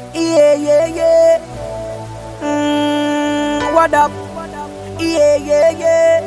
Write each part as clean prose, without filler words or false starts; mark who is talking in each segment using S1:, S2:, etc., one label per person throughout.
S1: Yeah, yeah, yeah. What up? Yeah, yeah, yeah.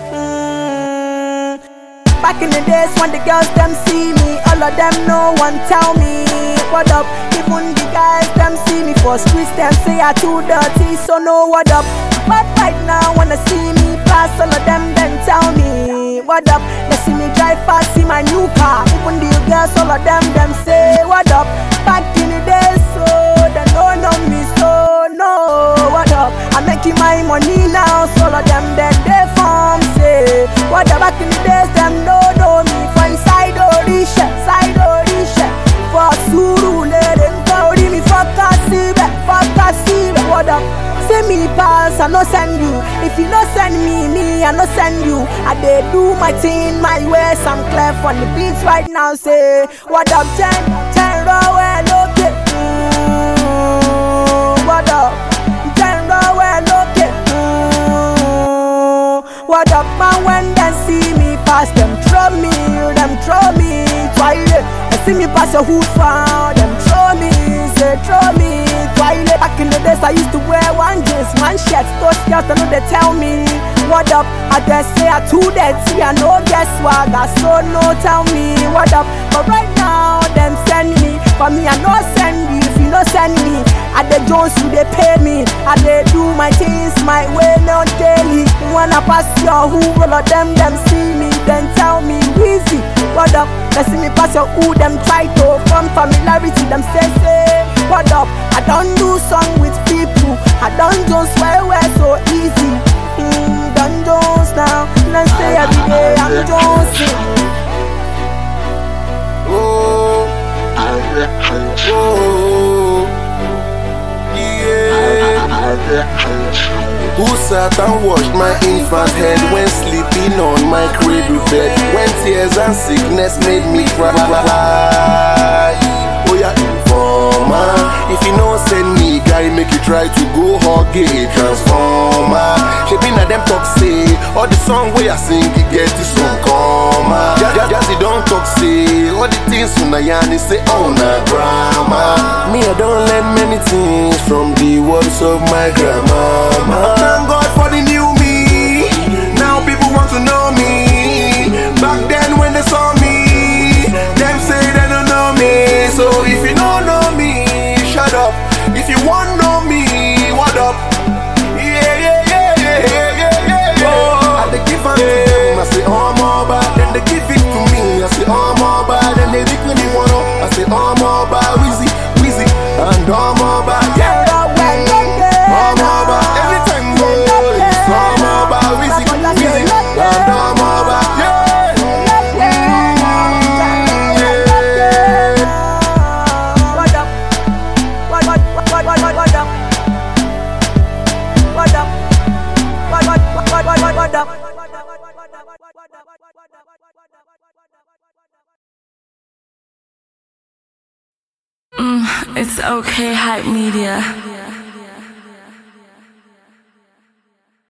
S1: Back in the days when the girls them see me, all of them no one tell me what up. Even the guys them see me for streets, them say I too dirty, so no what up. But right now when they see me pass, all of them then tell me what up. They see me drive past, see my new car. Even the girls, all of them say what up. Back in the days, so they don't know me, so no what up. I'm making my money now, so all of them then they form say what up. Back in the days, them don't know me for inside Orisha, for Surulere, Kauri me fuck Kasibe, what up. Say me pass, I no send you. If you no send me, I no send you. I dey do my thing, my ways. I'm clear on the beats right now. Say what up, 10 row well okay. What up, 10 row well okay. What up, man? When they see me pass, them throw me toilet. They see me pass your hood far, them throw me toilet. Back in the days I used to wear one jeans, one shirt. Those girls I know they tell me what up. I just say I too dirty, I no guess swagger, so no tell me what up. But right now them send me, for me I no send you. If you no send me, at the Jones you they pay me. I they do my things my way, not daily. When I pass your who, all of them see me, then tell me Weezy, what up. They see me pass your who, them try to form familiarity, them say what up. I don't do song with people, I don't just swear so easy. Don't Jones now, let's say every day I'm Jonesing.
S2: Oh, yeah. Who sat and washed my infant head when sleeping on my cradle bed? When tears and sickness made me cry. Oh yeah, informer. If you no send me, guy, make you try to go hug a transformer. She been at them talk say, all the song where I sing, you get this one comma. Just you don't talk say, all the things from Nayani say, oh na drama. Me I don't learn many things from the words of my grandmama. Thank God for the new me. Now people want to know me. Back then when they saw me, them say they don't know me. So if you don't know me, shut up. If you want know me, what up? Yeah. Oh, they give it to them, I say oh more bad. Then they give it to me, I say oh more bad. Then they pick me one up, I say oh more bad. Weezy, and oh more bad. Yeah, oh more bad. Every time go, it's oh more bad. Weezy, and oh more bad.
S3: It's okay, Hype Media.